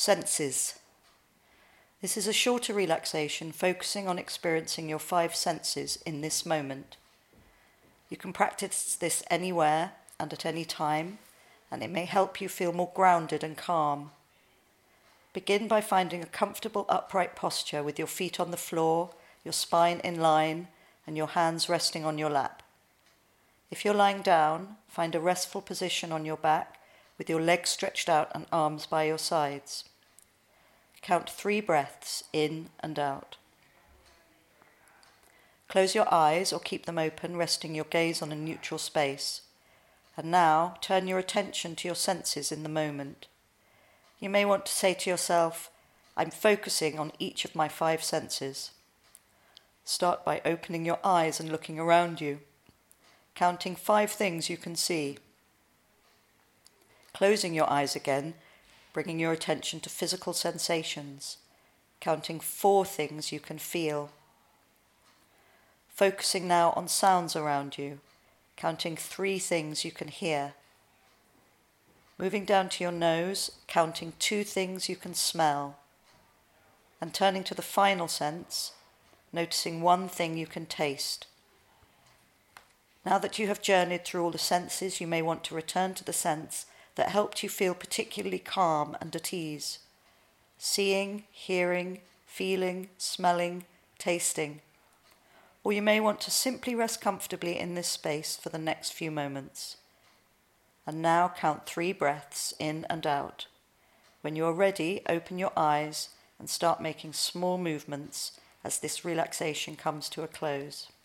Senses. This is a shorter relaxation focusing on experiencing your 5 senses in this moment. You can practice this anywhere and at any time, and it may help you feel more grounded and calm. Begin by finding a comfortable upright posture with your feet on the floor, your spine in line, and your hands resting on your lap. If you're lying down, find a restful position on your back with your legs stretched out and arms by your sides. Count 3 breaths in and out. Close your eyes or keep them open, resting your gaze on a neutral space. And now turn your attention to your senses in the moment. You may want to say to yourself, I'm focusing on each of my 5 senses. Start by opening your eyes and looking around you, counting 5 things you can see. Closing your eyes again, bringing your attention to physical sensations, counting 4 things you can feel. Focusing now on sounds around you, counting 3 things you can hear. Moving down to your nose, counting 2 things you can smell. And turning to the final sense, noticing 1 thing you can taste. Now that you have journeyed through all the senses, you may want to return to the sense that helped you feel particularly calm and at ease. Seeing, hearing, feeling, smelling, tasting. Or you may want to simply rest comfortably in this space for the next few moments. And now count 3 breaths in and out. When you are ready, open your eyes and start making small movements as this relaxation comes to a close.